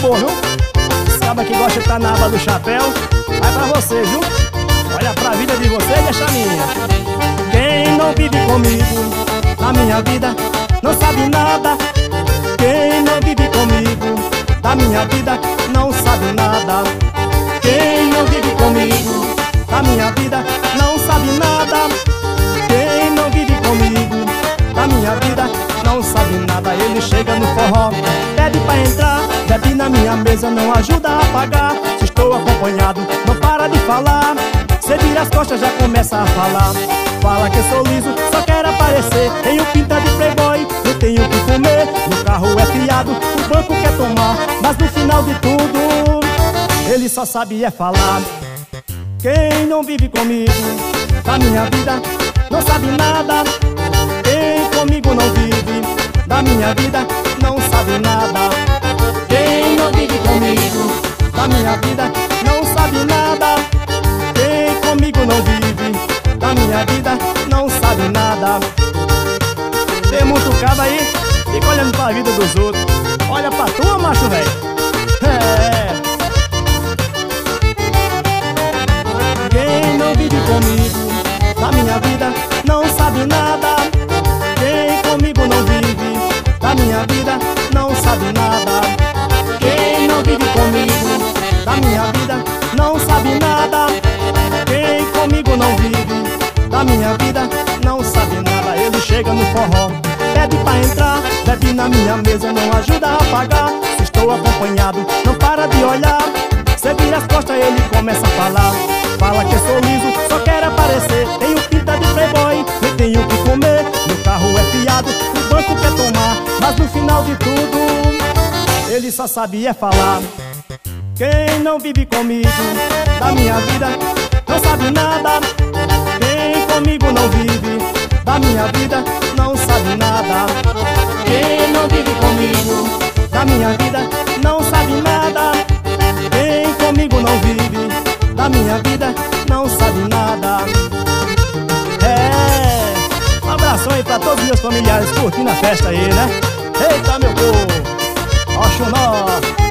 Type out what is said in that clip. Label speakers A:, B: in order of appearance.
A: boa, viu? Esse cabra que gosta de estar na aba do chapéu, vai pra você, viu? Olha pra vida de você e deixa a minha. Quem não vive comigo na minha vida não sabe nada. Quem não vive comigo da minha vida não sabe nada. Quem não vive comigo da minha vida não sabe nada. Quem não vive comigo da minha vida não sabe nada. Ele chega no forró, pede pra entrar, bebe na minha mesa, não ajuda a pagar. Se estou acompanhado, não para de falar. Cê vira as costas, já começa a falar. Fala que eu sou liso, só quero aparecer. Tenho pinta de playboy, eu tenho que comer. No carro é fiado, o banco quer tomar. Mas no final de tudo, ele só sabe é falar. Quem não vive comigo da minha vida não sabe nada. Quem comigo não vive da minha vida não sabe nada. Quem não vive comigo da minha vida não sabe nada. Quem comigo não vive da minha vida não sabe nada. Tem muito cabo aí, fica olhando pra vida dos outros. Olha pra tua, macho velho. Quem não vive comigo da minha vida não sabe nada. Quem comigo não vive da minha vida não sabe nada. Quem não vive comigo da minha vida não sabe nada. Quem comigo não vive da minha vida não sabe nada. Ele chega no forró, pede pra entrar, bebe na minha mesa, não ajuda a pagar. Se estou acompanhado, não para de olhar. Cê vira as costas, ele começa a falar. Fala que eu sou liso, só quero aparecer. Tenho pinta de playboy, eu tenho que comer. Meu carro é fiado, o banco quer tomar. Mas no final de tudo, ele só sabia falar. Quem não vive comigo da minha vida não sabe nada. Quem comigo não vive da minha vida não sabe nada. Quem não vive comigo da minha vida não sabe nada. Quem comigo não vive da minha vida não sabe nada. Um abração aí pra todos os meus familiares curtindo a festa aí, né? Eita, meu povo, ó, Xunó.